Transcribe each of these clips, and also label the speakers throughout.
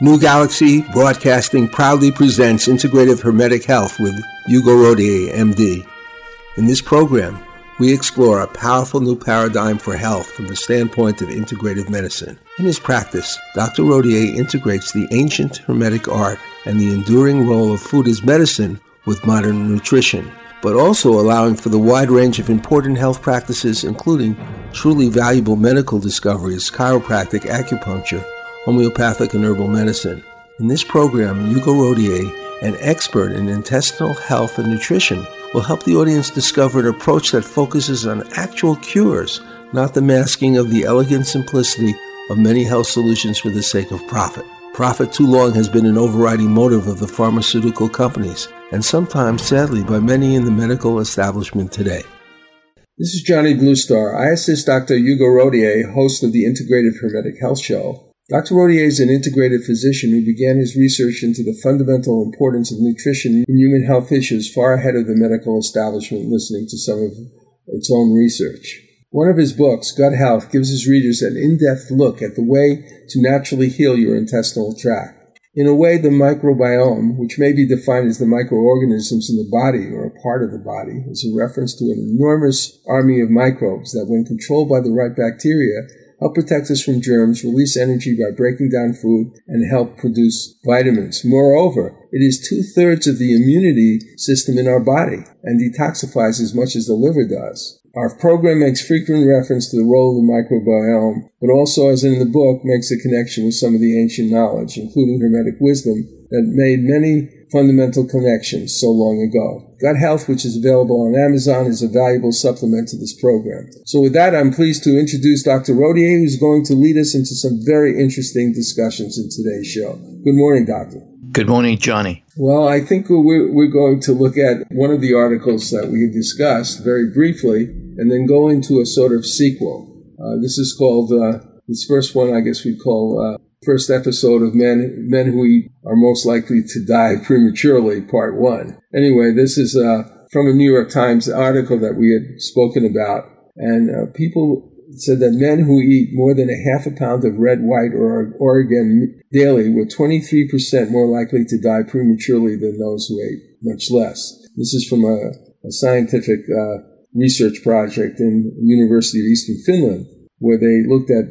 Speaker 1: New Galaxy Broadcasting proudly presents Integrative Hermetic Health with Hugo Rodier, MD. In this program, we explore a powerful new paradigm for health from the standpoint of integrative medicine. In his practice, Dr. Rodier integrates the ancient Hermetic art and the enduring role of food as medicine with modern nutrition, but also allowing for the wide range of important health practices, including truly valuable medical discoveries, chiropractic, acupuncture, homeopathic, and herbal medicine. In this program, Hugo Rodier, an expert in intestinal health and nutrition, will help the audience discover an approach that focuses on actual cures, not the masking of the elegant simplicity of many health solutions for the sake of profit. Profit too long has been an overriding motive of the pharmaceutical companies, and sometimes, sadly, by many in the medical establishment today. This is Johnny Bluestar. I assist Dr. Hugo Rodier, host of the Integrative Hermetic Health Show. Dr. Rodier is an integrative physician who began his research into the fundamental importance of nutrition in human health issues far ahead of the medical establishment listening to some of its own research. One of his books, Gut Health, gives his readers an in-depth look at the way to naturally heal your intestinal tract. In a way, the microbiome, which may be defined as the microorganisms in the body or a part of the body, is a reference to an enormous army of microbes that, when controlled by the right bacteria, help protect us from germs, release energy by breaking down food, and help produce vitamins. Moreover, it is 2/3 of the immunity system in our body and detoxifies as much as the liver does. Our program makes frequent reference to the role of the microbiome, but also, as in the book, makes a connection with some of the ancient knowledge, including Hermetic wisdom, that made many fundamental connections so long ago. Gut Health, which is available on Amazon, is a valuable supplement to this program. So with that, I'm pleased to introduce Dr. Rodier, who's going to lead us into some very interesting discussions in today's show. Good morning, Doctor.
Speaker 2: Good morning, Johnny.
Speaker 1: Well, I think we're going to look at one of the articles that we discussed very briefly and then go into a sort of sequel. This is called, this first one I guess we'd call first episode of Men Who Eat Are Most Likely to Die Prematurely, Part 1. Anyway, this is from a New York Times article that we had spoken about, and people said that men who eat more than a half a pound of red, white, or Oregon daily were 23% more likely to die prematurely than those who ate much less. This is from a scientific research project in the University of Eastern Finland, where they looked at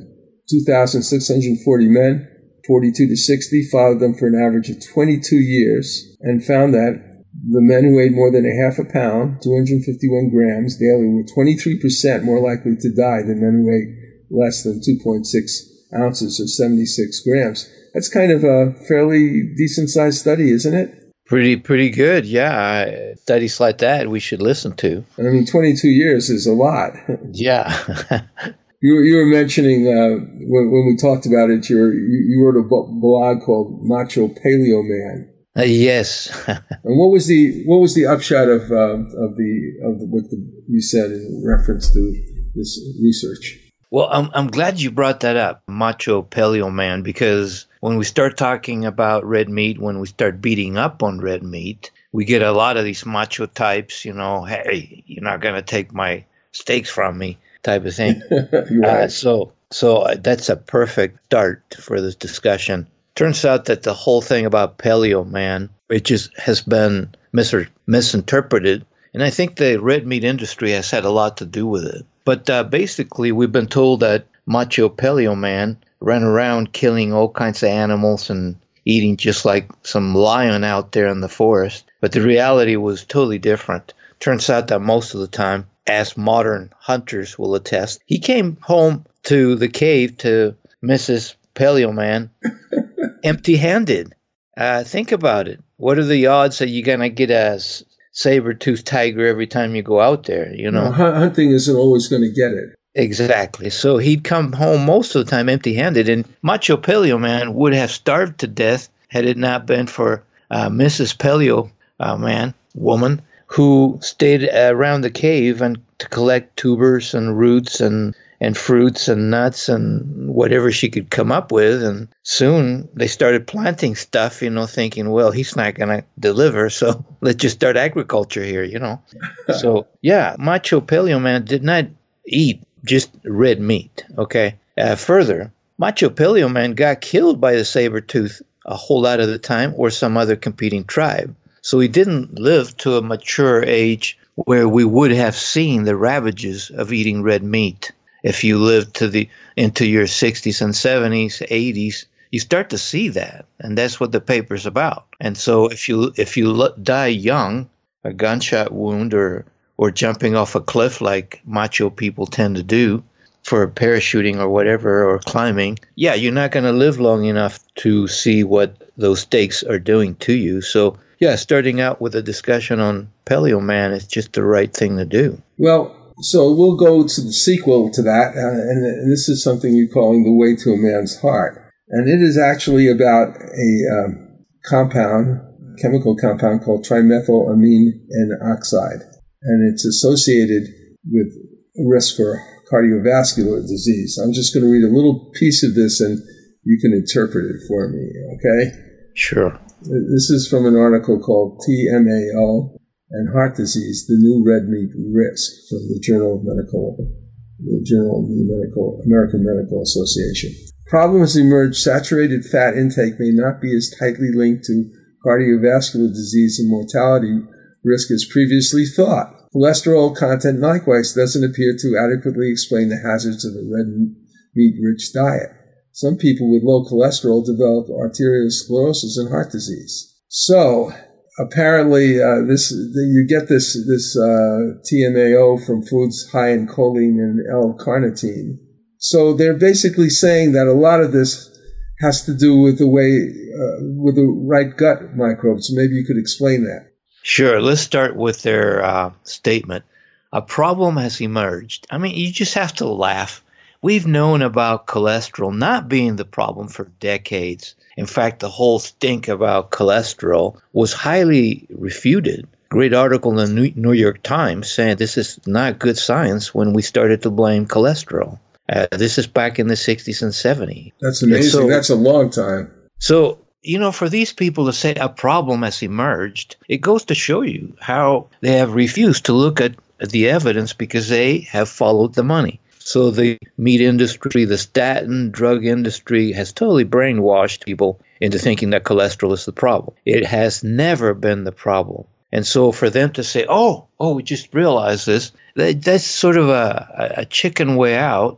Speaker 1: 2,640 men, 42 to 60, followed them for an average of 22 years, and found that the men who ate more than a half a pound, 251 grams daily, were 23% more likely to die than men who ate less than 2.6 ounces or 76 grams. That's kind of a fairly decent-sized study, isn't it?
Speaker 2: Pretty good, yeah. Studies like that we should listen to.
Speaker 1: I mean, 22 years is a lot.
Speaker 2: Yeah.
Speaker 1: You were mentioning when we talked about it, you wrote a blog called Macho Paleo Man.
Speaker 2: Yes.
Speaker 1: And what was the upshot of what you said in reference to this research?
Speaker 2: Well, I'm glad you brought that up, Macho Paleo Man, because when we start talking about red meat, when we start beating up on red meat, we get a lot of these macho types, hey, you're not going to take my steaks from me type of thing.
Speaker 1: Right.
Speaker 2: So that's a perfect start for this discussion. Turns out that the whole thing about Paleo Man, it just has been misinterpreted, and I think the red meat industry has had a lot to do with it. But basically, we've been told that Macho Paleo Man ran around killing all kinds of animals and eating just like some lion out there in the forest. But the reality was totally different. Turns out that most of the time, as modern hunters will attest, he came home to the cave to Mrs. Paleo Man empty-handed. Think about it. What are the odds that you're going to get a saber-toothed tiger every time you go out there,
Speaker 1: Hunting isn't always going to get it.
Speaker 2: Exactly. So he'd come home most of the time empty-handed, and Macho Paleo Man would have starved to death had it not been for Mrs. Paleo woman, who stayed around the cave and to collect tubers and roots and fruits and nuts and whatever she could come up with. And soon they started planting stuff, thinking, well, he's not going to deliver, so let's just start agriculture here, So, yeah, Macho Paleo Man did not eat just red meat, okay? Further, Macho Paleo Man got killed by the saber-toothed a whole lot of the time, or some other competing tribe. So he didn't live to a mature age where we would have seen the ravages of eating red meat. If you lived into your 60s and 70s, 80s, you start to see that, and that's what the paper's about. And so if you die young, a gunshot wound or jumping off a cliff like macho people tend to do for parachuting or whatever, or climbing, yeah, you're not going to live long enough to see what those stakes are doing to you. So yeah, starting out with a discussion on Paleo Man is just the right thing to do.
Speaker 1: Well, so we'll go to the sequel to that, and this is something you're calling The Way to a Man's Heart. And it is actually about a chemical compound called trimethylamine N oxide. And it's associated with risk for cardiovascular disease. I'm just going to read a little piece of this and you can interpret it for me, okay?
Speaker 2: Sure.
Speaker 1: This is from an article called TMAO and Heart Disease, the New Red Meat Risk, from the American Medical Association. Problems emerge. Saturated fat intake may not be as tightly linked to cardiovascular disease and mortality risk as previously thought. Cholesterol content likewise doesn't appear to adequately explain the hazards of a red meat-rich diet. Some people with low cholesterol develop arteriosclerosis and heart disease. So apparently, you get this TMAO from foods high in choline and L-carnitine. So they're basically saying that a lot of this has to do with the way, with the right gut microbes. Maybe you could explain that.
Speaker 2: Sure. Let's start with their statement. A problem has emerged. I mean, you just have to laugh. We've known about cholesterol not being the problem for decades. In fact, the whole stink about cholesterol was highly refuted. Great article in the New York Times saying this is not good science when we started to blame cholesterol. This is back in the 60s and 70s.
Speaker 1: That's amazing. So, that's a long time.
Speaker 2: So, for these people to say a problem has emerged, it goes to show you how they have refused to look at the evidence because they have followed the money. So the meat industry, the statin drug industry has totally brainwashed people into thinking that cholesterol is the problem. It has never been the problem. And so for them to say, we just realized this, that's sort of a chicken way out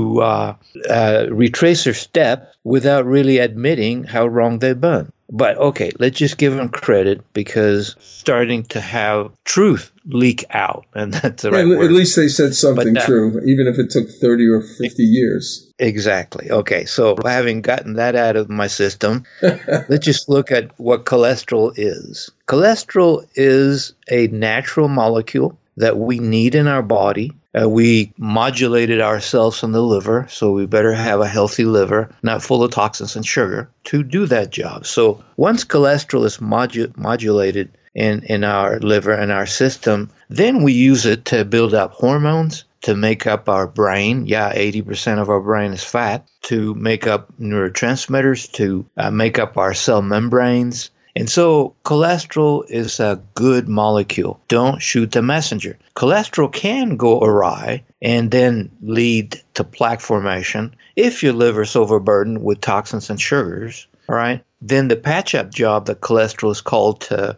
Speaker 2: to retrace their steps without really admitting how wrong they've been. But okay, let's just give them credit because starting to have truth leak out, and that's the right word.
Speaker 1: At least they said something true, even if it took 30 or 50 years.
Speaker 2: Exactly. Okay, so having gotten that out of my system, let's just look at what cholesterol is. Cholesterol is a natural molecule that we need in our body. We modulated ourselves in the liver, so we better have a healthy liver, not full of toxins and sugar, to do that job. So once cholesterol is modulated in our liver and our system, then we use it to build up hormones, to make up our brain. 80% of our brain is fat. To make up neurotransmitters, to make up our cell membranes. And so cholesterol is a good molecule. Don't shoot the messenger. Cholesterol can go awry and then lead to plaque formation if your liver is overburdened with toxins and sugars. All right. Then the patch-up job that cholesterol is called to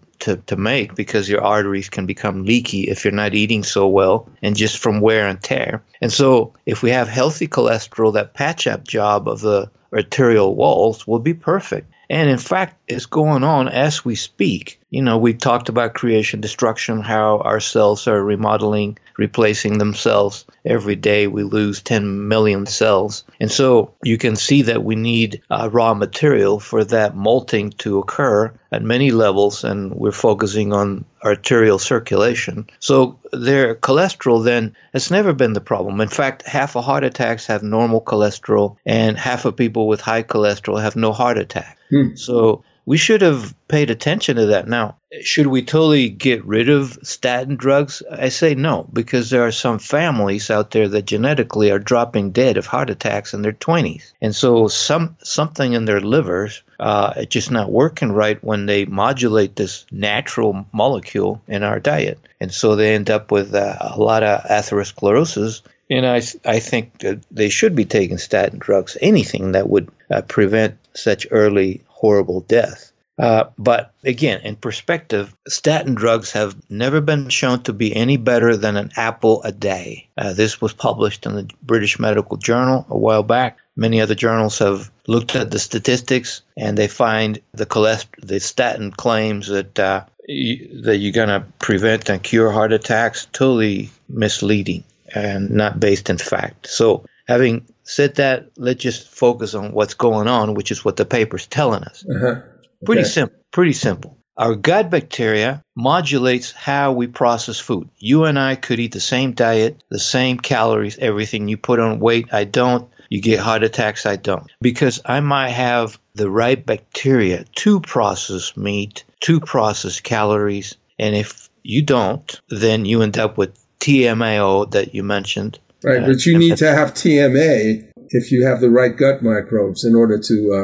Speaker 2: make, because your arteries can become leaky if you're not eating so well and just from wear and tear. And so if we have healthy cholesterol, that patch-up job of the arterial walls will be perfect. And in fact, it's going on as we speak. We talked about creation, destruction, how our cells are remodeling, replacing themselves. Every day we lose 10 million cells. And so you can see that we need raw material for that molting to occur at many levels, and we're focusing on arterial circulation. So their cholesterol then has never been the problem. In fact, half of heart attacks have normal cholesterol, and half of people with high cholesterol have no heart attack. So we should have paid attention to that. Now, should we totally get rid of statin drugs? I say no, because there are some families out there that genetically are dropping dead of heart attacks in their 20s. And so something in their livers it's just not working right when they modulate this natural molecule in our diet. And so they end up with a lot of atherosclerosis. And I think that they should be taking statin drugs, anything that would prevent such early horrible death. But again, in perspective, statin drugs have never been shown to be any better than an apple a day. This was published in the British Medical Journal a while back. Many other journals have looked at the statistics, and they find the statin claims that you're going to prevent and cure heart attacks totally misleading and not based in fact. So having said that, let's just focus on what's going on, which is what the paper's telling us.
Speaker 1: Uh-huh.
Speaker 2: Okay. Pretty simple. Our gut bacteria modulates how we process food. You and I could eat the same diet, the same calories, everything. You put on weight, I don't. You get heart attacks, I don't. Because I might have the right bacteria to process meat, to process calories. And if you don't, then you end up with TMAO that you mentioned.
Speaker 1: Right, but you need to have TMA if you have the right gut microbes in order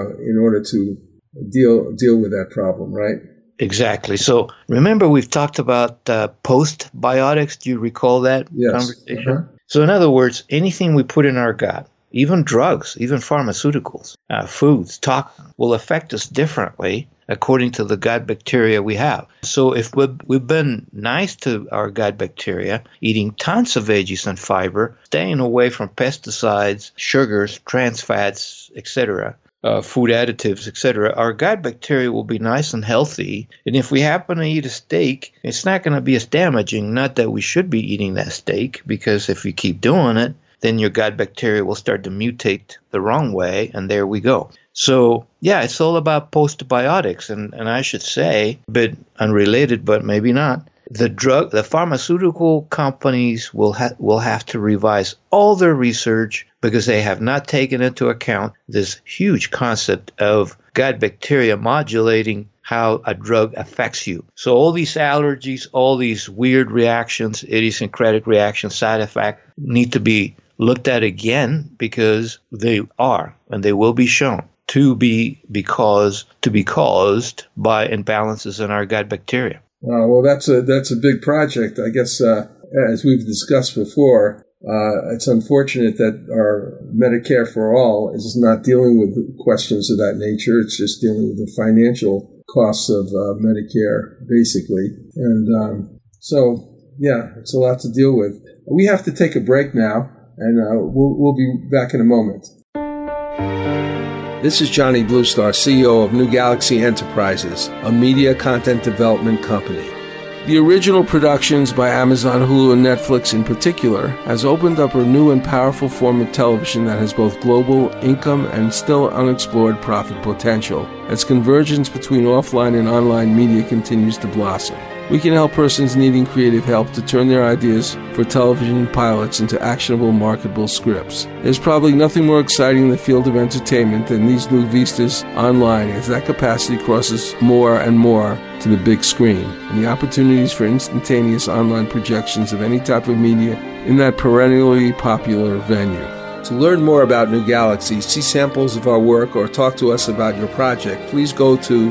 Speaker 1: to deal with that problem, right?
Speaker 2: Exactly. So remember, we've talked about postbiotics. Do you recall that conversation? Uh-huh. So in other words, anything we put in our gut, even drugs, even pharmaceuticals, foods, toxins, will affect us differently according to the gut bacteria we have. So if we've been nice to our gut bacteria, eating tons of veggies and fiber, staying away from pesticides, sugars, trans fats, etc., food additives, etc., our gut bacteria will be nice and healthy. And if we happen to eat a steak, it's not going to be as damaging. Not that we should be eating that steak, because if you keep doing it, then your gut bacteria will start to mutate the wrong way, and there we go. So, yeah, it's all about postbiotics. And I should say, a bit unrelated, but maybe not, the pharmaceutical companies will have to revise all their research because they have not taken into account this huge concept of gut bacteria modulating how a drug affects you. So all these allergies, all these weird reactions, idiosyncratic reactions, side effects need to be looked at again, because they are, and they will be shown to be caused by imbalances in our gut bacteria.
Speaker 1: Well, that's a big project. I guess, as we've discussed before, it's unfortunate that our Medicare for All is not dealing with questions of that nature. It's just dealing with the financial costs of Medicare, basically. And so, yeah, it's a lot to deal with. We have to take a break now, and we'll be back in a moment. This is Johnny Bluestar, CEO of New Galaxy Enterprises, a media content development company. The original productions by Amazon, Hulu, and Netflix in particular has opened up a new and powerful form of television that has both global income and still unexplored profit potential as convergence between offline and online media continues to blossom. We can help persons needing creative help to turn their ideas for television pilots into actionable, marketable scripts. There's probably nothing more exciting in the field of entertainment than these new vistas online, as that capacity crosses more and more to the big screen, and the opportunities for instantaneous online projections of any type of media in that perennially popular venue. To learn more about New Galaxy, see samples of our work, or talk to us about your project, please go to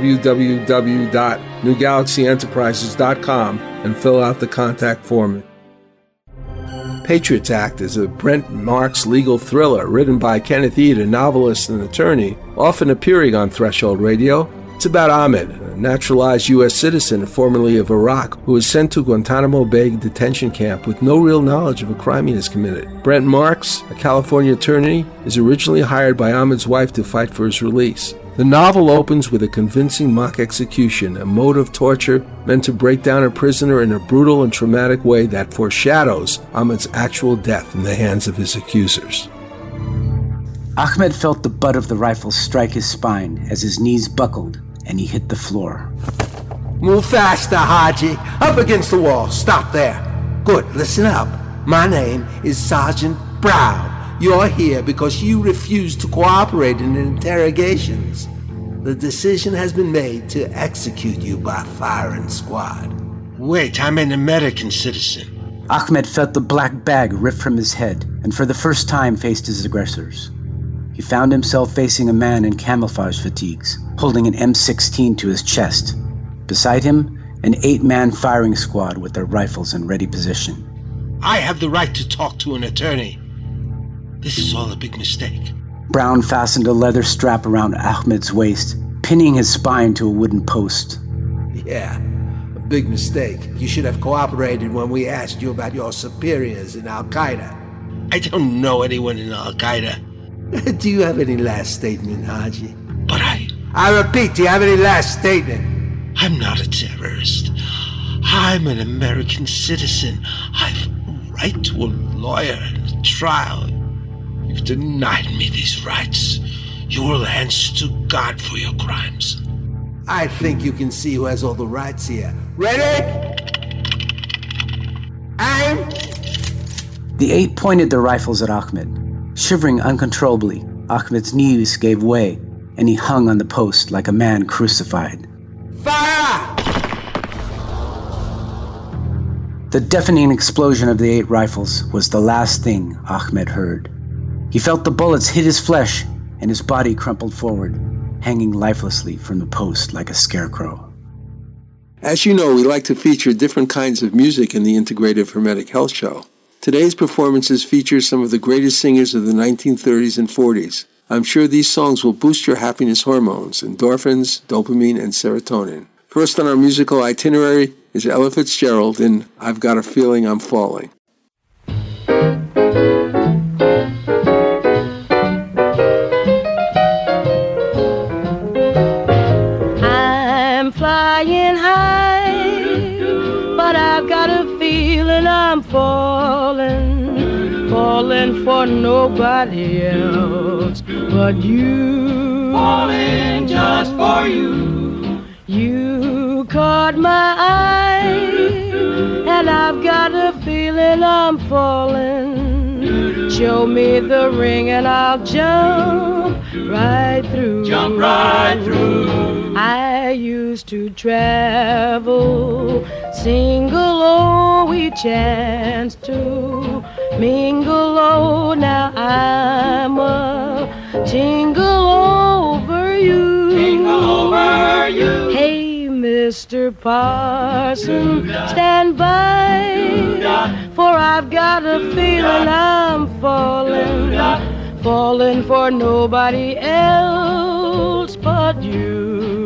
Speaker 1: www.newgalaxyenterprises.com and fill out the contact form. Patriots Act is a Brent Marks legal thriller written by Kenneth Eade, a novelist and attorney, often appearing on Threshold Radio. It's about Ahmed, a naturalized U.S. citizen formerly of Iraq, who was sent to Guantanamo Bay detention camp with no real knowledge of a crime he has committed. Brent Marks, a California attorney, is originally hired by Ahmed's wife to fight for his release. The novel opens with a convincing mock execution, a mode of torture meant to break down a prisoner in a brutal and traumatic way that foreshadows Ahmed's actual death in the hands of his accusers.
Speaker 3: Ahmed felt the butt of the rifle strike his spine as his knees buckled and he hit the floor.
Speaker 4: Move faster, Haji. Up against the wall. Stop there. Good, listen up. My name is Sergeant Brown. You're here because you refused to cooperate in interrogations. The decision has been made to execute you by firing squad.
Speaker 5: Wait, I'm an American citizen.
Speaker 3: Ahmed felt the black bag ripped from his head and for the first time faced his aggressors. He found himself facing a man in camouflage fatigues, holding an M16 to his chest. Beside him, an 8-man firing squad with their rifles in ready position.
Speaker 5: I have the right to talk to an attorney. This is all a big mistake.
Speaker 3: Brown fastened a leather strap around Ahmed's waist pinning his spine to a wooden post.
Speaker 4: Yeah, a big mistake. You should have cooperated when we asked you about your superiors in Al-Qaeda.
Speaker 5: I don't know anyone in Al-Qaeda.
Speaker 4: Do you have any last statement, Haji?
Speaker 5: But
Speaker 4: I repeat, do you have any last statement?
Speaker 5: I'm not a terrorist. I'm an American citizen. I've a right to a lawyer and a trial. You've denied me these rights. You will answer to God for your crimes.
Speaker 4: I think you can see who has all the rights here. Ready? Aim!
Speaker 3: The 8 pointed their rifles at Ahmed. Shivering uncontrollably, Ahmed's knees gave way, and he hung on the post like a man crucified.
Speaker 4: Fire!
Speaker 3: The deafening explosion of the 8 rifles was the last thing Ahmed heard. He felt the bullets hit his flesh, and his body crumpled forward, hanging lifelessly from the post like a scarecrow.
Speaker 1: As you know, we like to feature different kinds of music in the Integrative Hermetic Health Show. Today's performances feature some of the greatest singers of the 1930s and 40s. I'm sure these songs will boost your happiness hormones, endorphins, dopamine, and serotonin. First on our musical itinerary is Ella Fitzgerald in I've Got a Feeling I'm Falling.
Speaker 6: I'm flying high, but I've got a feeling I'm falling, falling for nobody else but you.
Speaker 7: Falling just for you.
Speaker 6: You caught my eye, and I've got a feeling I'm falling. Show me the ring and I'll jump right through.
Speaker 7: Jump right through.
Speaker 6: I used to travel single, oh, we chanced to mingle, oh, now I'm a tingle over you.
Speaker 7: Tingle over you.
Speaker 6: Hey, Mr. Parson, stand by, for I've got a feeling I'm falling, falling for nobody else but you.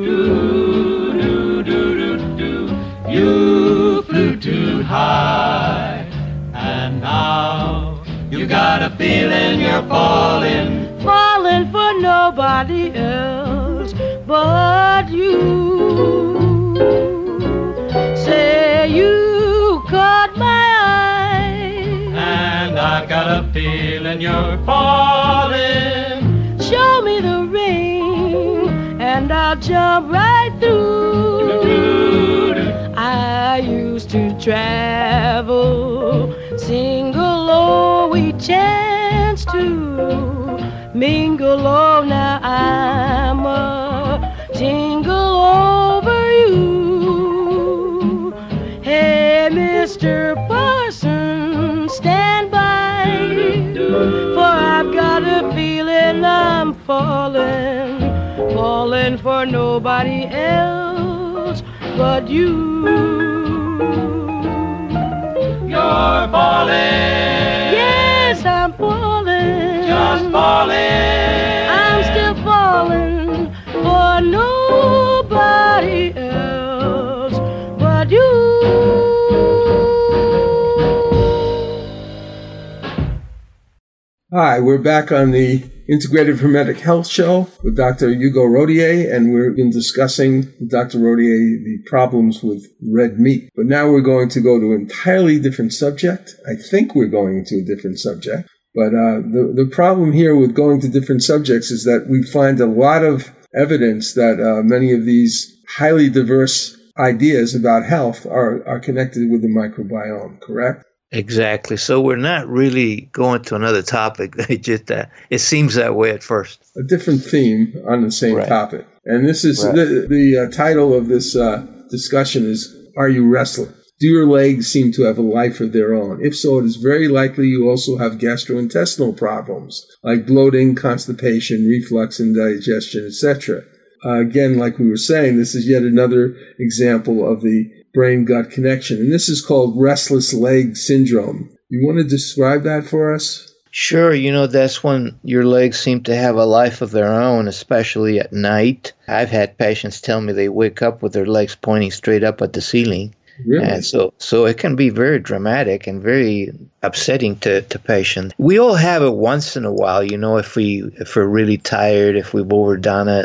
Speaker 7: You flew too high, and now you got a feeling you're falling,
Speaker 6: falling for nobody else but you. Say you caught my eye,
Speaker 7: and I've got a feeling you're falling.
Speaker 6: Show me the ring, and I'll jump right through. I used to travel single, oh, we chanced to mingle, oh, now I'm a tingle over you. Hey, Mr. Parson, stand by, for I've got a feeling I'm falling, falling for nobody else but you.
Speaker 7: You're falling.
Speaker 6: Yes, I'm falling.
Speaker 7: Just falling.
Speaker 6: I'm still falling for nobody else but you.
Speaker 1: Hi, we're back on the Integrative Hermetic Health Show with Dr. Hugo Rodier, and we've been discussing with Dr. Rodier the problems with red meat. But now we're going to go to an entirely different subject. I think we're going to a different subject. But the problem here with going to different subjects is that we find a lot of evidence that many of these highly diverse ideas about health are connected with the microbiome, correct?
Speaker 2: Exactly. So we're not really going to another topic. It seems that way at first.
Speaker 1: A different theme on the same topic. And this is the title of this discussion is, Are You Restless? Do your legs seem to have a life of their own? If so, it is very likely you also have gastrointestinal problems like bloating, constipation, reflux, indigestion, etc. Again, like we were saying, this is yet another example of the brain-gut connection. And this is called restless leg syndrome. You want to describe that for us?
Speaker 2: Sure, that's when your legs seem to have a life of their own, especially at night. I've had patients tell me they wake up with their legs pointing straight up at the ceiling.
Speaker 1: Really?
Speaker 2: And so it can be very dramatic and very upsetting to patients. We all have it once in a while, if we're really tired, if we've overdone it,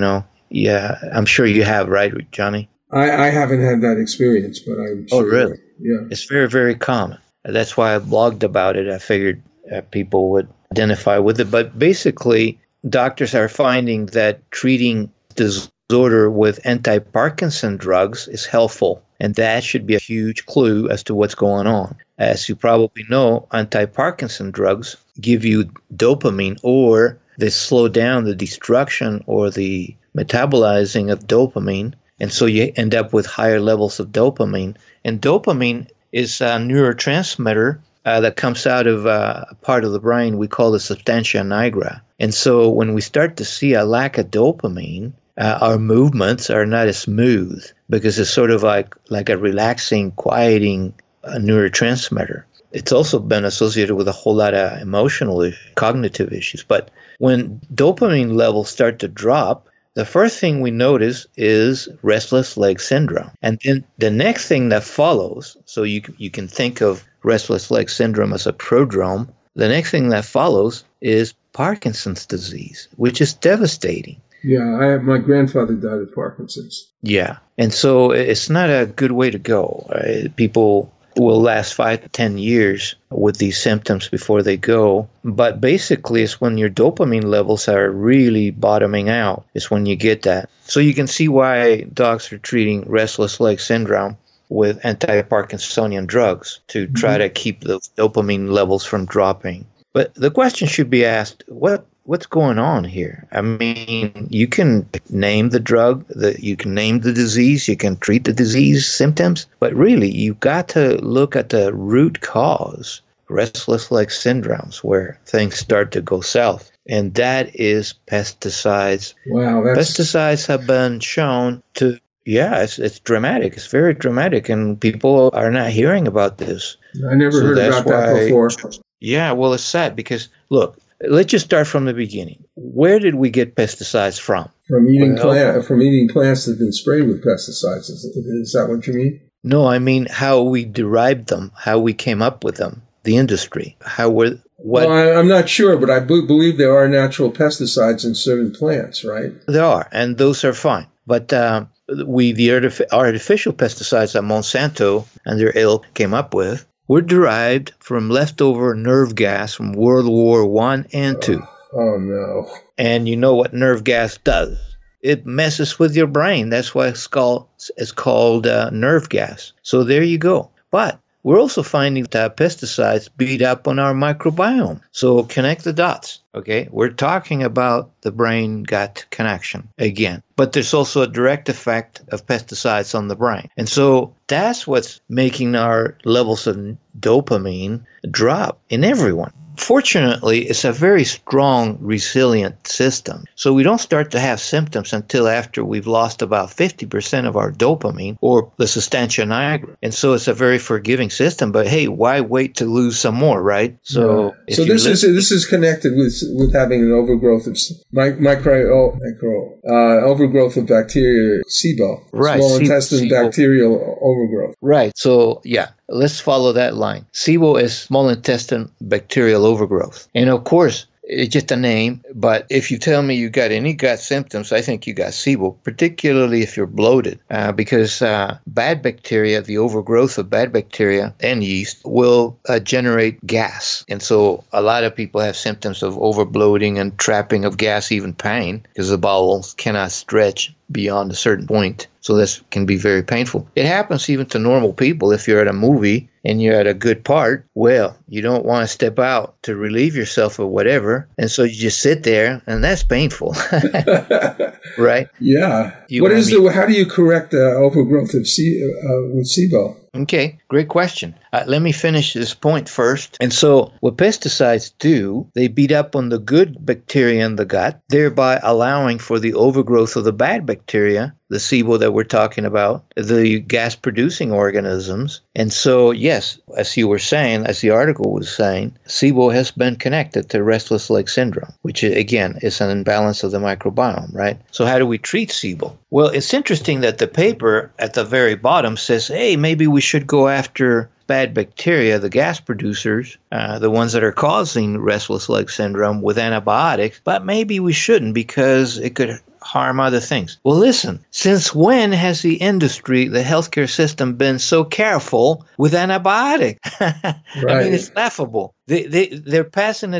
Speaker 2: Yeah, I'm sure you have, right, Johnny?
Speaker 1: I haven't had that experience, but I'm sure.
Speaker 2: Oh, really?
Speaker 1: Yeah.
Speaker 2: It's very, very common. That's why I blogged about it. I figured people would identify with it. But basically, doctors are finding that treating disorder with anti-Parkinson drugs is helpful. And that should be a huge clue as to what's going on. As you probably know, anti-Parkinson drugs give you dopamine, or they slow down the destruction or the metabolizing of dopamine. And so you end up with higher levels of dopamine. And dopamine is a neurotransmitter that comes out of a part of the brain we call the substantia nigra. And so when we start to see a lack of dopamine, our movements are not as smooth because it's sort of like a relaxing, quieting neurotransmitter. It's also been associated with a whole lot of emotional, cognitive issues. But when dopamine levels start to drop, the first thing we notice is restless leg syndrome. And then the next thing that follows, so you can think of restless leg syndrome as a prodrome, the next thing that follows is Parkinson's disease, which is devastating.
Speaker 1: Yeah, my grandfather died of Parkinson's.
Speaker 2: Yeah, and so it's not a good way to go. People will last 5 to 10 years with these symptoms before they go. But basically, it's when your dopamine levels are really bottoming out is when you get that. So you can see why docs are treating restless leg syndrome with anti-Parkinsonian drugs to try to keep those dopamine levels from dropping. But the question should be asked, what's going on here? I mean, you can name the drug, you can name the disease, you can treat the disease symptoms, but really you've got to look at the root cause, restless leg syndromes, where things start to go south. And that is pesticides.
Speaker 1: Wow.
Speaker 2: Pesticides have been shown to, it's dramatic. It's very dramatic, and people are not hearing about this.
Speaker 1: I never heard about that before.
Speaker 2: Yeah, well, it's sad because, look, let's just start from the beginning. Where did we get pesticides from?
Speaker 1: From eating plants that have been sprayed with pesticides. Is that what you mean?
Speaker 2: No, I mean how we derived them, how we came up with them, the industry.
Speaker 1: Well, I'm not sure, but I believe there are natural pesticides in certain plants, right?
Speaker 2: There are, and those are fine. But the artificial pesticides that Monsanto and their ilk came up with were derived from leftover nerve gas from World War I and II.
Speaker 1: Oh, no.
Speaker 2: And you know what nerve gas does? It messes with your brain. That's why it's called nerve gas. So there you go. But we're also finding that pesticides beat up on our microbiome. So connect the dots, okay? We're talking about the brain-gut connection again. But there's also a direct effect of pesticides on the brain. And so that's what's making our levels of dopamine drop in everyone. Fortunately, it's a very strong, resilient system. So we don't start to have symptoms until after we've lost about 50% of our dopamine or the substantia nigra. And so it's a very forgiving system. But hey, why wait to lose some more, right? So
Speaker 1: this is connected with having an overgrowth of overgrowth of bacteria, SIBO,
Speaker 2: right?
Speaker 1: Small intestine bacterial overgrowth.
Speaker 2: Right. So let's follow that line. SIBO is small intestine bacterial overgrowth. And of course, it's just a name, but if you tell me you got any gut symptoms, I think you got SIBO, particularly if you're bloated, because bad bacteria, the overgrowth of bad bacteria and yeast will generate gas. And so a lot of people have symptoms of overbloating and trapping of gas, even pain, because the bowels cannot stretch beyond a certain point. So this can be very painful. It happens even to normal people. If you're at a movie and you're at a good part, well, you don't want to step out to relieve yourself or whatever. And so you just sit there, and that's painful. Right?
Speaker 1: Yeah. How do you correct the overgrowth with SIBO?
Speaker 2: Okay, Great question. Let me finish this point first. And so what pesticides do, they beat up on the good bacteria in the gut, thereby allowing for the overgrowth of the bad bacteria, the SIBO that we're talking about, the gas-producing organisms. And so, yes, as you were saying, as the article was saying, SIBO has been connected to restless leg syndrome, which, again, is an imbalance of the microbiome, right? So how do we treat SIBO? Well, it's interesting that the paper at the very bottom says, hey, maybe we should go after bad bacteria, the gas producers, the ones that are causing restless leg syndrome with antibiotics, but maybe we shouldn't because it could harm other things. Well, listen, since when has the industry, the healthcare system, been so careful with antibiotics? Right. I mean, it's laughable. They're passing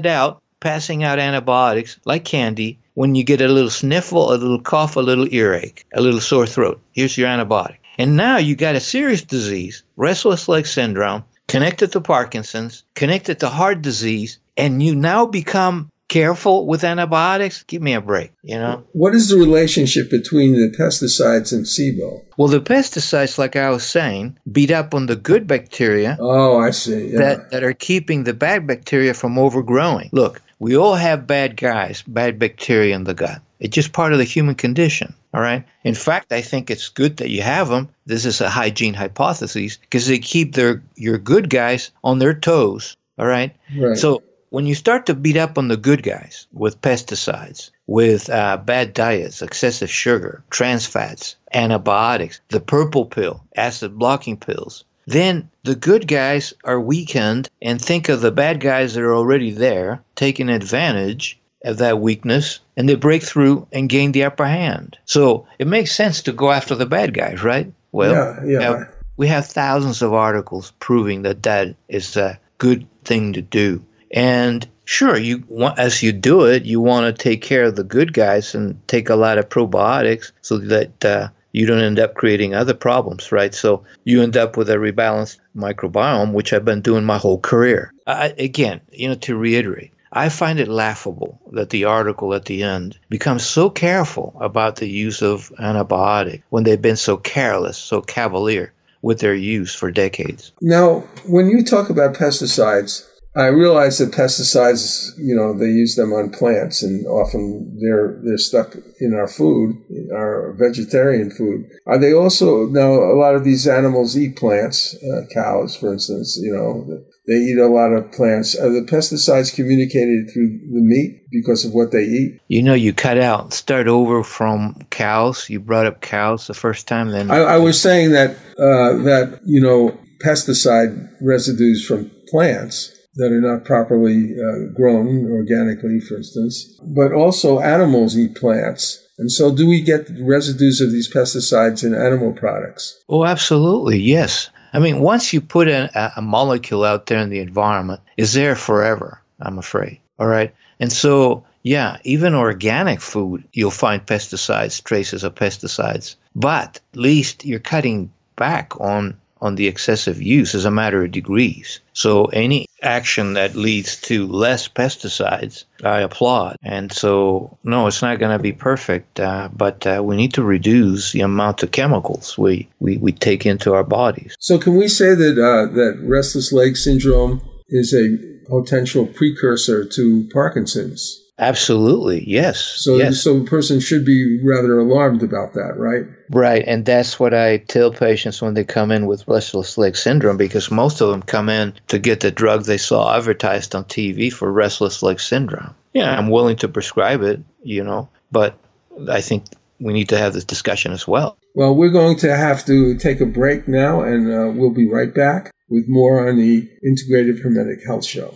Speaker 2: out antibiotics like candy when you get a little sniffle, a little cough, a little earache, a little sore throat. Here's your antibiotic. And now you got a serious disease, restless leg syndrome, connected to Parkinson's, connected to heart disease, and you now become careful with antibiotics? Give me a break, you know?
Speaker 1: What is the relationship between the pesticides and SIBO?
Speaker 2: Well, the pesticides, like I was saying, beat up on the good bacteria.
Speaker 1: Oh, I see. Yeah.
Speaker 2: That are keeping the bad bacteria from overgrowing. Look, we all have bad bacteria in the gut. It's just part of the human condition, all right? In fact, I think it's good that you have them. This is a hygiene hypothesis because they keep your good guys on their toes, all right?
Speaker 1: Right.
Speaker 2: So when you start to beat up on the good guys with pesticides, with bad diets, excessive sugar, trans fats, antibiotics, the purple pill, acid blocking pills, then the good guys are weakened, and think of the bad guys that are already there taking advantage of that weakness, and they break through and gain the upper hand. So it makes sense to go after the bad guys, right? Well, we have thousands of articles proving that is a good thing to do. And sure, as you do it, you want to take care of the good guys and take a lot of probiotics so that you don't end up creating other problems, right? So you end up with a rebalanced microbiome, which I've been doing my whole career. Again, to reiterate, I find it laughable that the article at the end becomes so careful about the use of antibiotic when they've been so careless, so cavalier with their use for decades.
Speaker 1: Now, when you talk about pesticides, I realize that pesticides, they use them on plants, and often they're stuck in our food, our vegetarian food. Are they also, now a lot of these animals eat plants, cows, for instance, they eat a lot of plants. Are the pesticides communicated through the meat because of what they eat?
Speaker 2: You start over from cows. You brought up cows the first time. Then
Speaker 1: I was saying that pesticide residues from plants that are not properly grown organically, for instance, but also animals eat plants. And so do we get residues of these pesticides in animal products?
Speaker 2: Oh, absolutely, yes. I mean, once you put a molecule out there in the environment, it's there forever, I'm afraid. All right. And so, yeah, even organic food, you'll find pesticides, traces of pesticides. But at least you're cutting back on the excessive use as a matter of degrees. So any action that leads to less pesticides, I applaud. And so, no, it's not going to be perfect, but we need to reduce the amount of chemicals we take into our bodies.
Speaker 1: So can we say that restless leg syndrome is a potential precursor to Parkinson's?
Speaker 2: Absolutely, yes.
Speaker 1: So a person should be rather alarmed about that, right?
Speaker 2: Right, and that's what I tell patients when they come in with restless leg syndrome, because most of them come in to get the drug they saw advertised on TV for restless leg syndrome. Yeah, I'm willing to prescribe it, but I think we need to have this discussion as well.
Speaker 1: Well, we're going to have to take a break now, and we'll be right back with more on the Integrative Hermetic Health Show.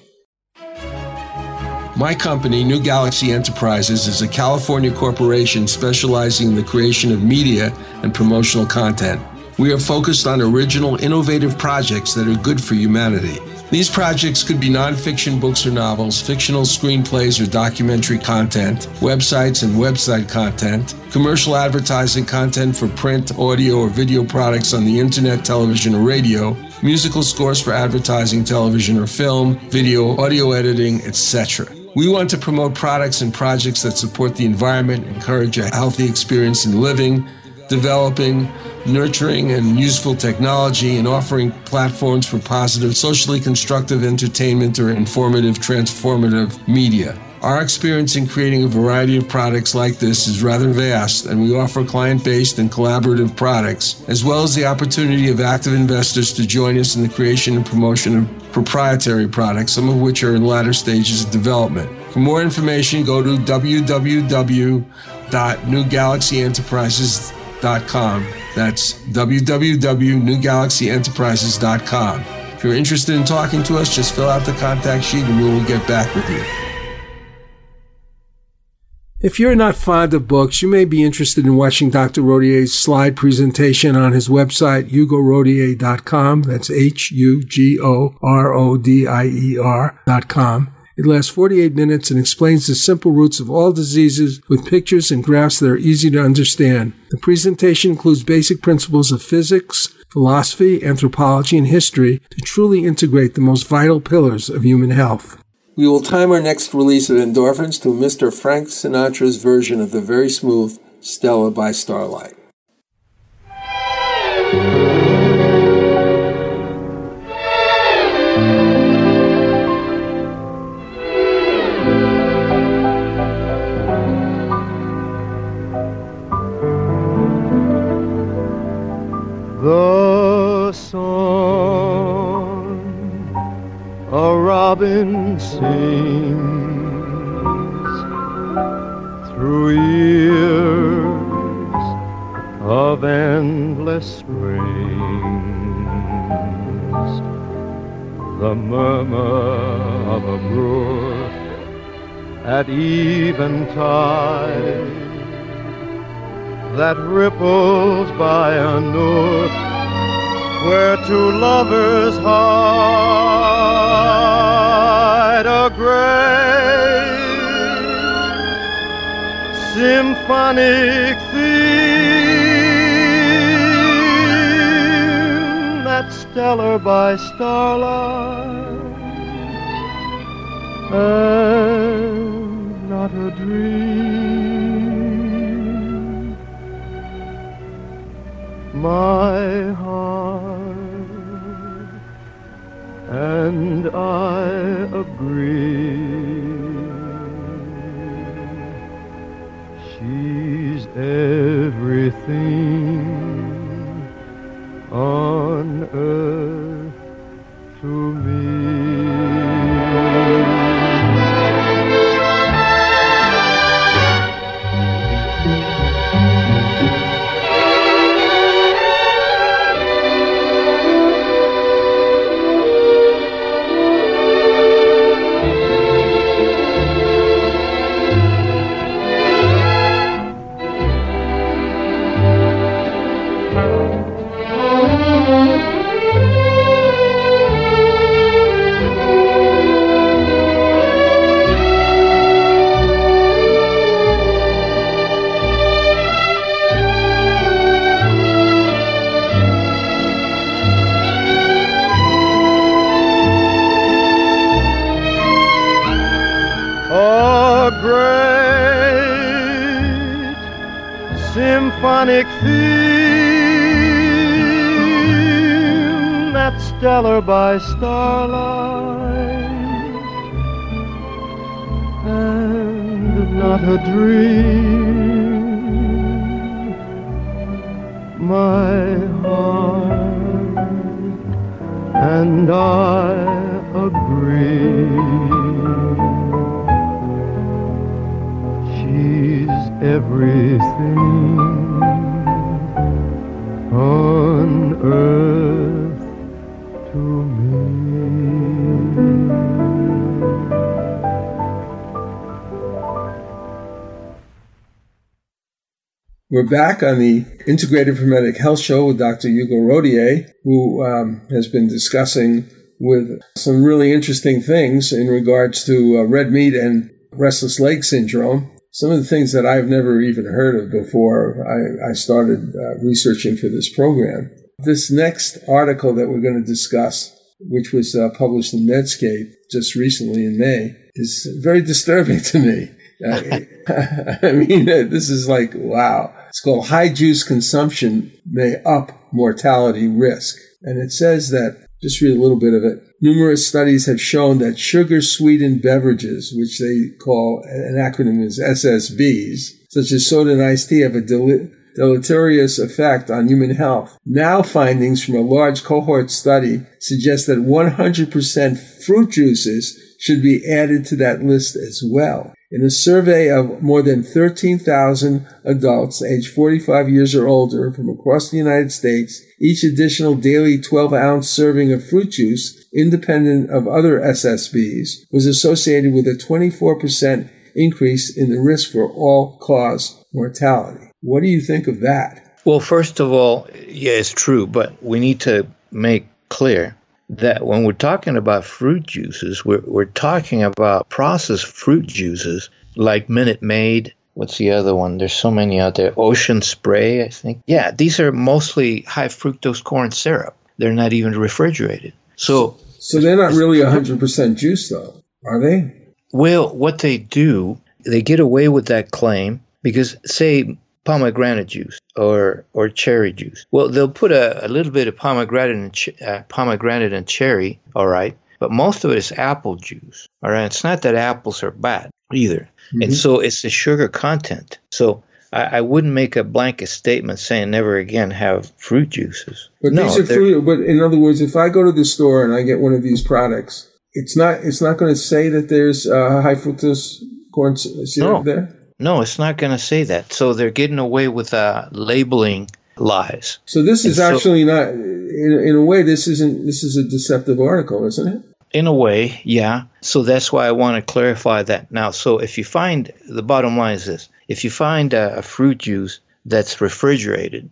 Speaker 1: My company, New Galaxy Enterprises, is a California corporation specializing in the creation of media and promotional content. We are focused on original, innovative projects that are good for humanity. These projects could be nonfiction books or novels, fictional screenplays or documentary content, websites and website content, commercial advertising content for print, audio, or video products on the internet, television, or radio, musical scores for advertising, television, or film, video, audio editing, etc. We want to promote products and projects that support the environment, encourage a healthy experience in living, developing, nurturing, and useful technology, and offering platforms for positive, socially constructive entertainment or informative, transformative media. Our experience in creating a variety of products like this is rather vast, and we offer client-based and collaborative products, as well as the opportunity of active investors to join us in the creation and promotion of proprietary products, some of which are in latter stages of development. For more information, go to www.newgalaxyenterprises.com. That's www.newgalaxyenterprises.com. If you're interested in talking to us, just fill out the contact sheet and we will get back with you.
Speaker 4: If you're not fond of books, you may be interested in watching Dr. Rodier's slide presentation on his website, HugoRodier.com. That's HugoRodier.com. It lasts 48 minutes and explains the simple roots of all diseases with pictures and graphs that are easy to understand. The presentation includes basic principles of physics, philosophy, anthropology, and history to truly integrate the most vital pillars of human health.
Speaker 1: We will time our next release of endorphins to Mr. Frank Sinatra's version of the very smooth Stella by Starlight.
Speaker 7: The song a robin sings through years of endless springs, the murmur of a brook at eventide that ripples by a nook where two lovers hide, a great symphonic theme that's stellar by starlight and not a dream. My heart and I agree, she's everything on earth to me. Symphonic theme that's stellar by starlight and not a dream. My heart and I agree, she's everything on earth to me.
Speaker 1: We're back on the Integrative Hermetic Health Show with Dr. Hugo Rodier, who has been discussing with some really interesting things in regards to red meat and restless leg syndrome. Some of the things that I've never even heard of before I started researching for this program. This next article that we're going to discuss, which was published in Medscape just recently in May, is very disturbing to me. I mean, this is like, wow. It's called High Juice Consumption May Up Mortality Risk. And it says that, just read a little bit of it, numerous studies have shown that sugar-sweetened beverages, which they call, an acronym is SSBs, such as soda and iced tea, have a deleterious effect on human health. Now findings from a large cohort study suggest that 100% fruit juices should be added to that list as well. In a survey of more than 13,000 adults aged 45 years or older from across the United States, each additional daily 12-ounce serving of fruit juice, independent of other SSBs, was associated with a 24% increase in the risk for all-cause mortality. What do you think of that?
Speaker 2: Well, first of all, yeah, it's true, but we need to make clear that when we're talking about fruit juices, we're talking about processed fruit juices like Minute Maid. What's the other one? There's so many out there. Ocean Spray, I think. Yeah, these are mostly high fructose corn syrup. They're not even refrigerated. So
Speaker 1: they're not really 100% juice, though, are they?
Speaker 2: Well, what they do, they get away with that claim because, say, pomegranate juice or cherry juice. Well, they'll put a little bit of pomegranate and cherry, all right, but most of it is apple juice, all right? It's not that apples are bad either. Mm-hmm. And so it's the sugar content. So I wouldn't make a blanket statement saying never again have fruit juices.
Speaker 1: But these are fruit. But in other words, if I go to the store and I get one of these products, it's not going to say that there's high fructose corn syrup there?
Speaker 2: No, it's not going to say that. So they're getting away with labeling lies.
Speaker 1: So this is actually not, in a way, this is a deceptive article, isn't it?
Speaker 2: In a way, yeah. So that's why I want to clarify that now. So if you find, the bottom line is this, if you find a fruit juice that's refrigerated,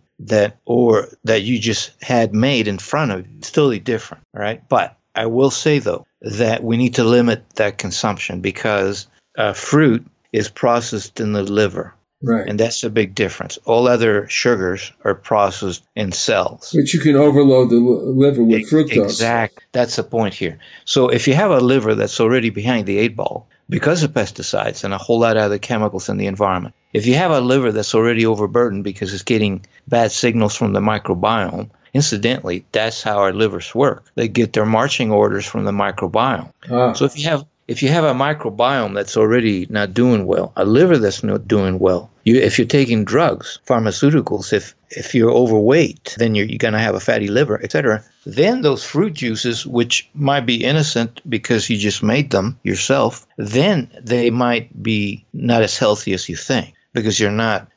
Speaker 2: or that you just had made in front of you, it's totally different, all right? But I will say, though, that we need to limit that consumption because fruit is processed in the liver.
Speaker 1: Right.
Speaker 2: And that's a big difference. All other sugars are processed in cells.
Speaker 1: But you can overload the liver with fructose.
Speaker 2: Exactly. That's the point here. So if you have a liver that's already behind the 8 ball because of pesticides and a whole lot of other chemicals in the environment, if you have a liver that's already overburdened because it's getting bad signals from the microbiome, incidentally, that's how our livers work. They get their marching orders from the microbiome. So if you have a microbiome that's already not doing well, a liver that's not doing well, if you're taking drugs, pharmaceuticals, if you're overweight, then you're going to have a fatty liver, etc. Then those fruit juices, which might be innocent because you just made them yourself, then they might be not as healthy as you think because remember,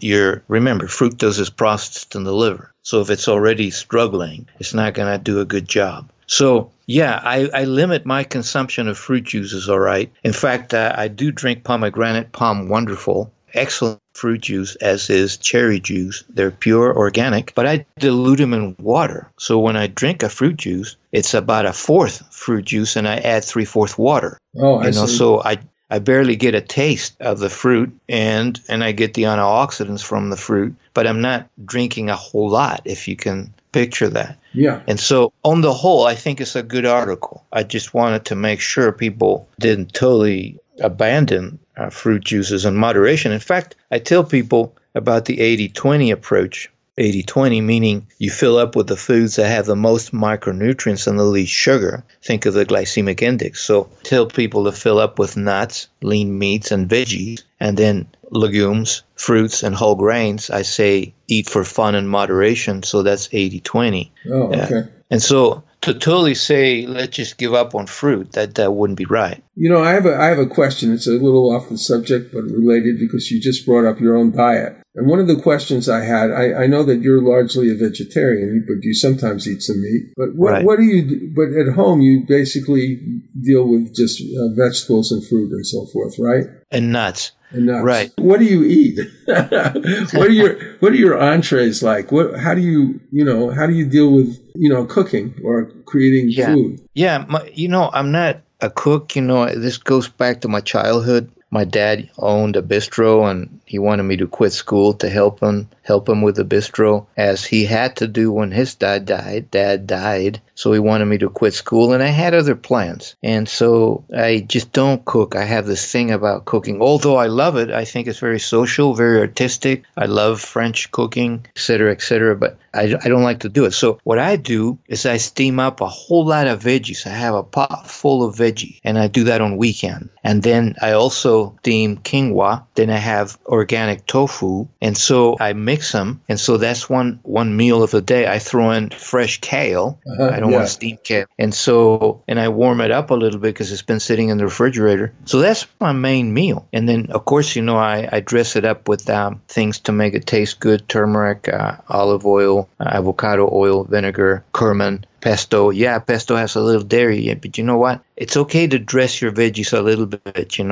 Speaker 2: fructose is processed in the liver. So if it's already struggling, it's not going to do a good job. So, yeah, I limit my consumption of fruit juices, all right. In fact, I do drink pomegranate, Pom Wonderful, excellent fruit juice, as is cherry juice. They're pure, organic, but I dilute them in water. So when I drink a fruit juice, it's about 1/4 fruit juice, and I add 3/4 water.
Speaker 1: Oh, I see.
Speaker 2: So I barely get a taste of the fruit, and I get the antioxidants from the fruit, but I'm not drinking a whole lot, if you can picture that.
Speaker 1: Yeah.
Speaker 2: And so on the whole, I think it's a good article. I just wanted to make sure people didn't totally abandon fruit juices in moderation. In fact, I tell people about the 80-20 approach. 80-20 meaning you fill up with the foods that have the most micronutrients and the least sugar. Think of the glycemic index. So tell people to fill up with nuts, lean meats, and veggies, and then legumes, fruits, and whole grains. I say eat for fun and moderation, so that's 80-20.
Speaker 1: Oh, okay.
Speaker 2: And so to totally say, let's just give up on fruit, that wouldn't be right.
Speaker 1: You know, I have a question. It's a little off the subject, but related because you just brought up your own diet. And one of the questions I had, I know that you're largely a vegetarian, but you sometimes eat some meat. But what do you do? But at home, you basically deal with just vegetables and fruit and so forth, right?
Speaker 2: And nuts.
Speaker 1: Right. What do you eat? What are your entrees like? How do you deal with, cooking or creating food?
Speaker 2: Yeah. I'm not a cook. This goes back to my childhood. My dad owned a bistro and he wanted me to quit school to help him. help him with the bistro, as he had to do when his dad died. So he wanted me to quit school, and I had other plans. And so I just don't cook. I have this thing about cooking. Although I love it, I think it's very social, very artistic. I love French cooking, et cetera, but I don't like to do it. So what I do is I steam up a whole lot of veggies. I have a pot full of veggie, and I do that on weekend. And then I also steam quinoa. Then I have organic tofu. And so I mix them. And so that's one meal of the day. I throw in fresh kale. I don't want to steam kale. And I warm it up a little bit because it's been sitting in the refrigerator. So that's my main meal. And then, of course, I dress it up with things to make it taste good: turmeric, olive oil, avocado oil, vinegar, cumin, pesto. Yeah, pesto has a little dairy, but you know what? It's okay to dress your veggies a little bit,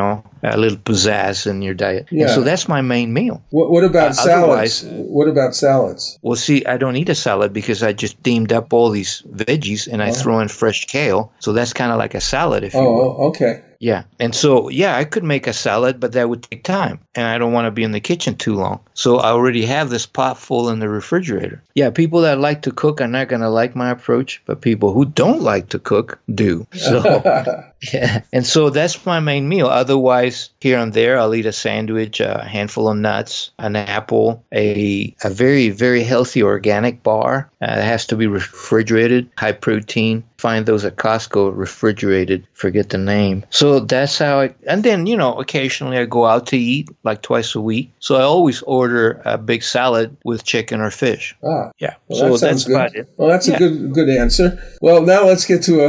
Speaker 2: a little pizzazz in your diet. Yeah. And so that's my main meal.
Speaker 1: What about salads? What about salads?
Speaker 2: Well, see, I don't eat a salad because I just steamed up all these veggies and I throw in fresh kale. So that's kind of like a salad, if you will.
Speaker 1: Oh, okay.
Speaker 2: Yeah. And so, I could make a salad, but that would take time. And I don't want to be in the kitchen too long. So I already have this pot full in the refrigerator. Yeah, people that like to cook are not going to like my approach, but people who don't like to cook do. So, yeah. And so that's my main meal. Otherwise, here and there, I'll eat a sandwich, a handful of nuts, an apple, a very, very healthy organic bar. It has to be refrigerated, high protein. Find those at Costco, refrigerated, forget the name. So that's how and then, occasionally I go out to eat like twice a week. So I always order a big salad with chicken or fish. Yeah.
Speaker 1: Well,
Speaker 2: so
Speaker 1: that
Speaker 2: that's
Speaker 1: good.
Speaker 2: about it.
Speaker 1: Well, that's a good answer. Well, now let's get to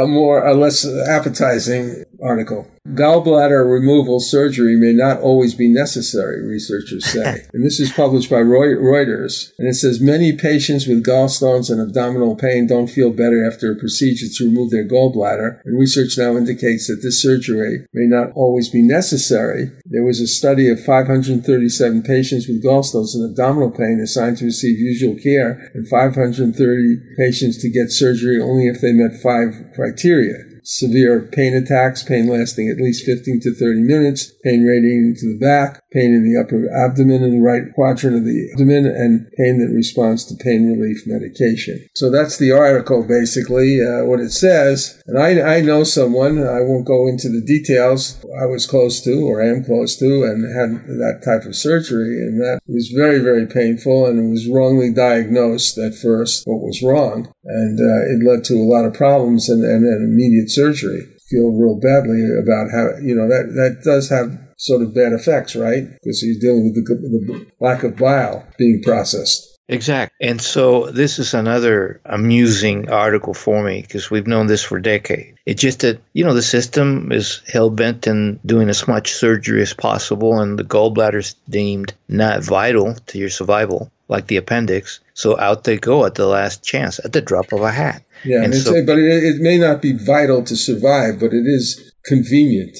Speaker 1: a less appetizing article. Gallbladder removal surgery may not always be necessary, researchers say. And this is published by Reuters. And it says many patients with gallstones and abdominal pain don't feel better after a procedure to remove their gallbladder. And research now indicates that this surgery may not always be necessary. There was a study of 537 patients with gallstones and abdominal pain assigned to receive usual care, and 530 patients to get surgery only if they met 5 criteria. Severe pain attacks, pain lasting at least 15 to 30 minutes, pain radiating to the back, pain in the upper abdomen and the right quadrant of the abdomen, and pain that responds to pain relief medication. So that's the article, basically, what it says. And I know someone, I won't go into the details, I was close to, or am close to, and had that type of surgery, and that was very, very painful, and it was wrongly diagnosed at first, what was wrong, and it led to a lot of problems and immediate surgery. Feel real badly about how, that does have sort of bad effects, right? Because you're dealing with the lack of bile being processed.
Speaker 2: Exactly. And so this is another amusing article for me because we've known this for decades. It's just that, the system is hell-bent in doing as much surgery as possible, and the gallbladder is deemed not vital to your survival, like the appendix. So out they go at the last chance, at the drop of a hat.
Speaker 1: Yeah, but it may not be vital to survive, but it is convenient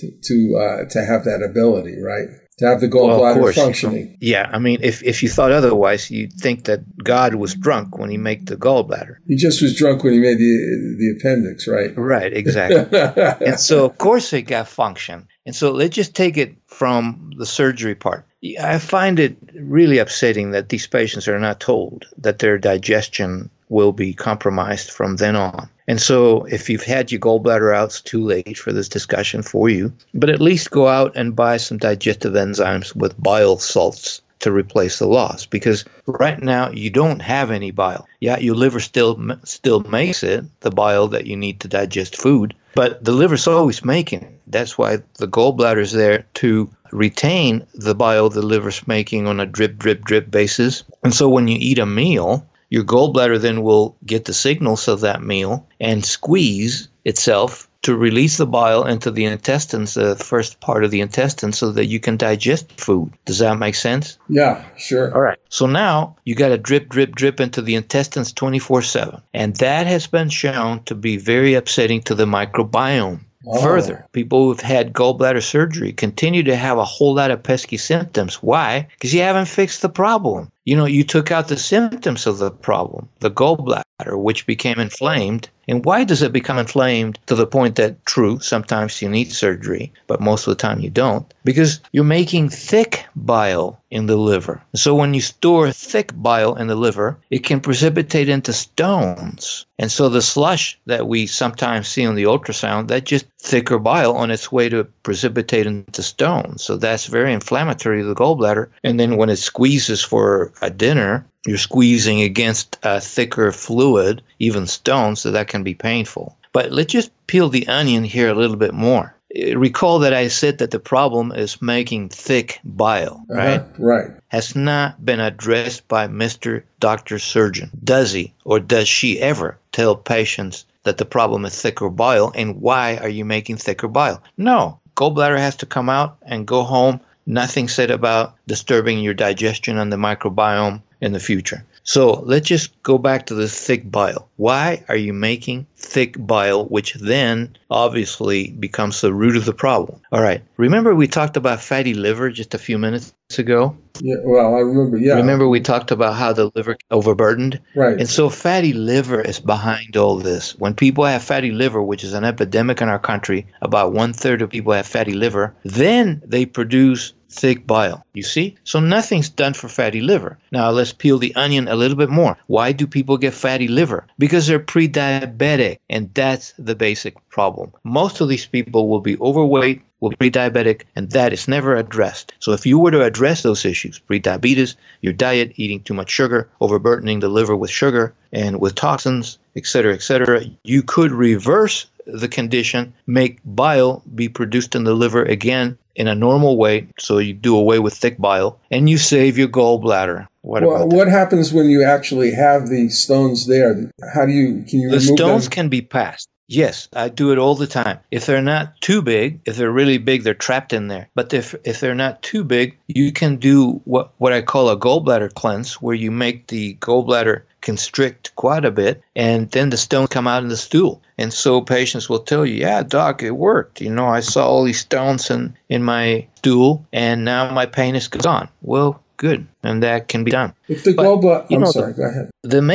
Speaker 1: to have that ability, right? To have the gallbladder functioning.
Speaker 2: Yeah, I mean, if you thought otherwise, you'd think that God was drunk when he made the gallbladder.
Speaker 1: He just was drunk when he made the appendix, right?
Speaker 2: Right, exactly. And so, of course, it got function. And so let's just take it from the surgery part. I find it really upsetting that these patients are not told that their digestion will be compromised from then on. And so if you've had your gallbladder out, it's too late for this discussion for you. But at least go out and buy some digestive enzymes with bile salts to replace the loss. Because right now you don't have any bile. Yeah, your liver still makes it, the bile that you need to digest food. But the liver's always making it. That's why the gallbladder is there to retain the bile the liver's making on a drip, drip, drip basis. And so when you eat a meal, your gallbladder then will get the signals of that meal and squeeze itself to release the bile into the intestines, the first part of the intestine, so that you can digest food. Does that make sense?
Speaker 1: Yeah, sure.
Speaker 2: All right. So now you got to drip, drip, drip into the intestines 24/7. And that has been shown to be very upsetting to the microbiome. Oh. Further, people who've had gallbladder surgery continue to have a whole lot of pesky symptoms. Why? Because you haven't fixed the problem. You took out the symptoms of the problem, the gallbladder, which became inflamed. And why does it become inflamed to the point that, true, sometimes you need surgery, but most of the time you don't? Because you're making thick bile in the liver. So when you store thick bile in the liver, it can precipitate into stones. And so the slush that we sometimes see on the ultrasound, that's just thicker bile on its way to precipitate into stones. So that's very inflammatory to the gallbladder. And then when it squeezes for a dinner, you're squeezing against a thicker fluid, even stones, so that can be painful. But let's just peel the onion here a little bit more. Recall that I said that the problem is making thick bile, right?
Speaker 1: Right.
Speaker 2: Has not been addressed by Mr. Dr. Surgeon. Does he or does she ever tell patients that the problem is thicker bile, and why are you making thicker bile? No. Gallbladder has to come out and go home. Nothing said about disturbing your digestion and the microbiome in the future. So let's just go back to the thick bile. Why are you making thick bile, which then obviously becomes the root of the problem? All right. Remember we talked about fatty liver just a few minutes ago?
Speaker 1: Yeah, well, I remember, yeah.
Speaker 2: Remember we talked about how the liver overburdened?
Speaker 1: Right.
Speaker 2: And so fatty liver is behind all this. When people have fatty liver, which is an epidemic in our country, about 1/3 of people have fatty liver, then they produce thick bile. You see? So nothing's done for fatty liver. Now let's peel the onion a little bit more. Why do people get fatty liver? Because they're pre-diabetic, and that's the basic problem. Most of these people will be overweight, will be pre-diabetic, and that is never addressed. So if you were to address those issues, pre-diabetes, your diet, eating too much sugar, overburdening the liver with sugar and with toxins, etc., you could reverse the condition, make bile be produced in the liver again in a normal way, so you do away with thick bile, and you save your gallbladder.
Speaker 1: What happens when you actually have the stones there? Can you remove them?
Speaker 2: The stones can be passed. Yes, I do it all the time. If they're not too big, if they're really big, they're trapped in there. But if they're not too big, you can do what I call a gallbladder cleanse, where you make the gallbladder constrict quite a bit, and then the stones come out in the stool. And so patients will tell you, yeah, doc, it worked. I saw all these stones in my stool, and now my pain is gone. Well, good, and that can be done.
Speaker 1: If the gallbladder, I'm sorry, go ahead.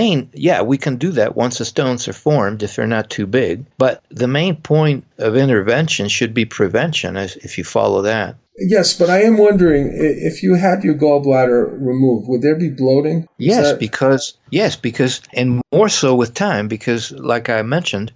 Speaker 2: We can do that once the stones are formed if they're not too big. But the main point of intervention should be prevention, if you follow that.
Speaker 1: Yes, but I am wondering, if you had your gallbladder removed, would there be bloating?
Speaker 2: Because and more so with time, because like I mentioned,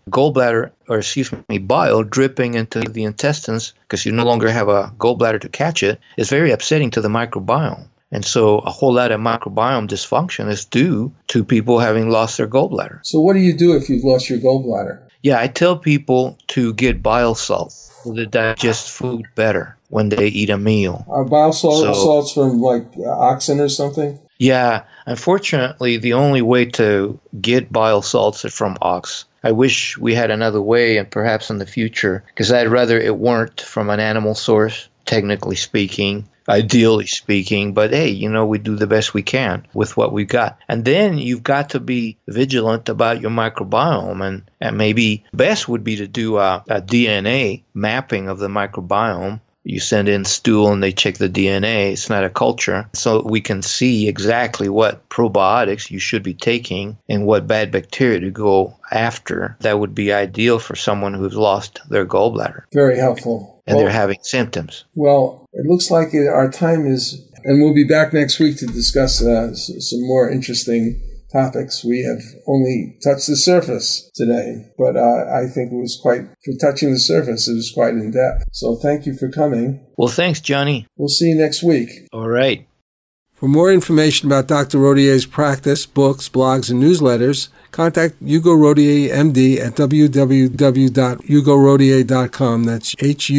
Speaker 2: bile dripping into the intestines, because you no longer have a gallbladder to catch it, is very upsetting to the microbiome. And so a whole lot of microbiome dysfunction is due to people having lost their gallbladder.
Speaker 1: So what do you do if you've lost your gallbladder?
Speaker 2: Yeah, I tell people to get bile salts to digest food better when they eat a meal.
Speaker 1: Are bile salts from like oxen or something?
Speaker 2: Yeah, unfortunately, the only way to get bile salts is from ox. I wish we had another way, and perhaps in the future, because I'd rather it weren't from an animal source, technically speaking, ideally speaking. But hey, we do the best we can with what we've got. And then you've got to be vigilant about your microbiome. And maybe best would be to do a DNA mapping of the microbiome. You send in stool and they check the DNA. It's not a culture. So we can see exactly what probiotics you should be taking and what bad bacteria to go after. That would be ideal for someone who's lost their gallbladder.
Speaker 1: Very helpful.
Speaker 2: And they're having symptoms.
Speaker 1: Well, it looks like our time is, and we'll be back next week to discuss some more interesting topics. We have only touched the surface today, but I think for touching the surface, it was quite in depth. So thank you for coming.
Speaker 2: Well, thanks, Johnny.
Speaker 1: We'll see you next week.
Speaker 2: All right.
Speaker 1: For more information about Dr. Rodier's practice, books, blogs, and newsletters, contact Hugo Rodier, MD, at www.hugorodier.com. That's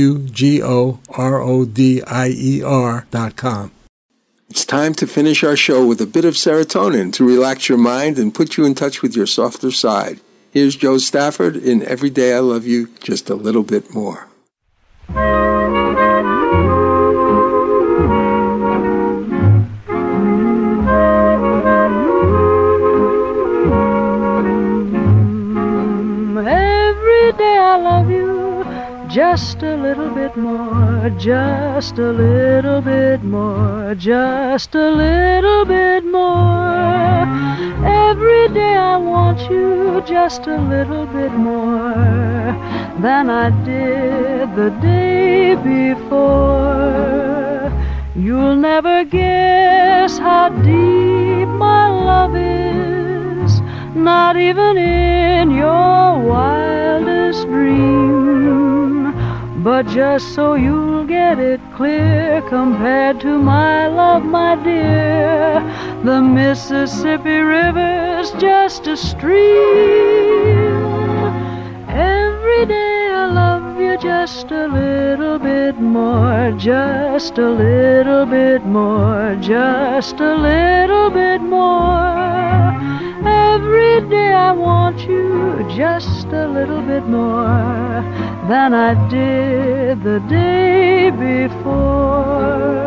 Speaker 1: HUGORODIER.com. It's time to finish our show with a bit of serotonin to relax your mind and put you in touch with your softer side. Here's Joe Stafford in Every Day I Love You Just a Little Bit More.
Speaker 6: Every day I love you just a little bit more, just a little bit more, just a little bit more. Every day I want you just a little bit more than I did the day before. You'll never guess how deep my love is, not even in your wildest dream. But just so you'll get it clear, compared to my love, my dear, the Mississippi River's just a stream. Every day I love you just a little bit more, just a little bit more, just a little bit more. Every day I want you just a little bit more than I did the day before.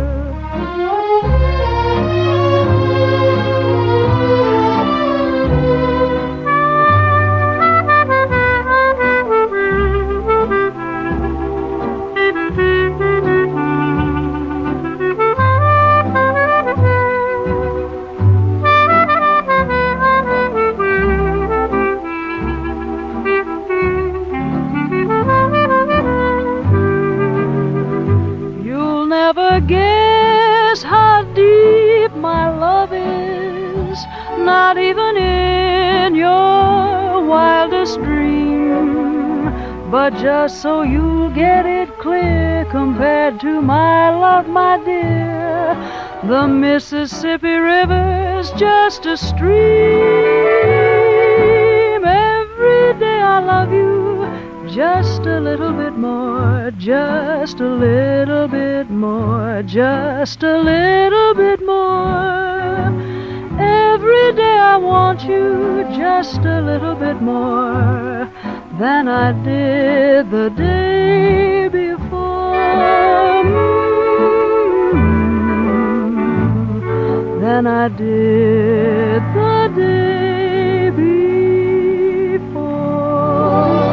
Speaker 6: Guess how deep my love is, not even in your wildest dream. But just so you'll get it clear, compared to my love, my dear, the Mississippi River's just a stream. Every day I love you just a little bit more, just a little bit more, just a little bit more. Every day I want you just a little bit more than I did the day before. Than I did the day before.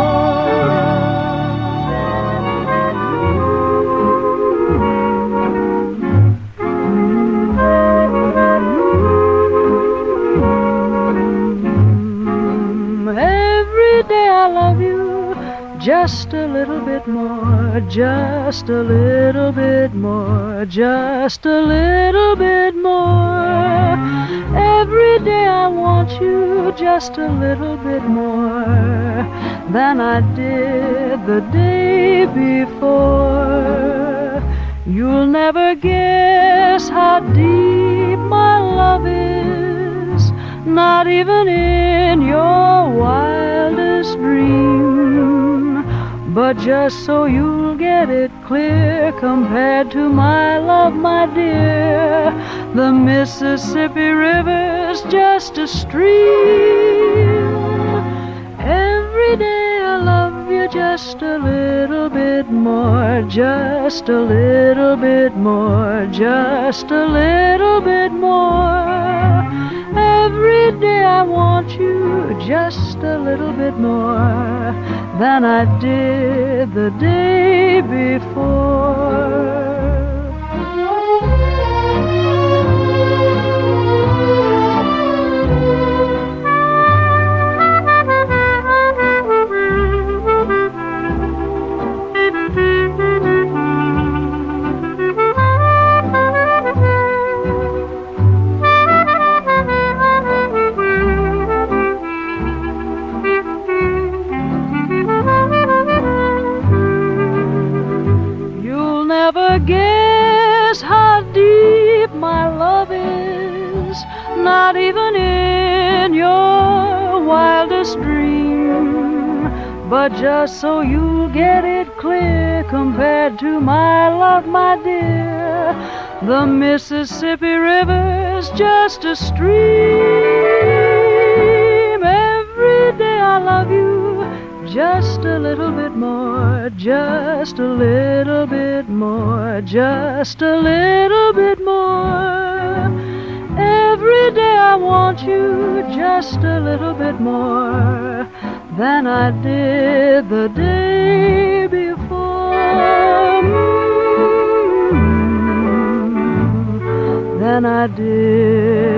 Speaker 6: Just a little bit more, just a little bit more, just a little bit more. Every day I want you just a little bit more than I did the day before. You'll never guess how deep my love is, not even in your wildest dream. But just so you'll get it clear, compared to my love, my dear, the Mississippi River's just a stream. Every day I love you just a little bit more, just a little bit more, just a little bit more. Every day I want you just a little bit more than I did the day before. Guess how deep my love is, not even in your wildest dream. But just so you'll get it clear, compared to my love, my dear, the Mississippi River's just a stream. Every day I love you just a little bit more, just a little bit more, just a little bit more. Every day I want you just a little bit more than I did the day before. Than I did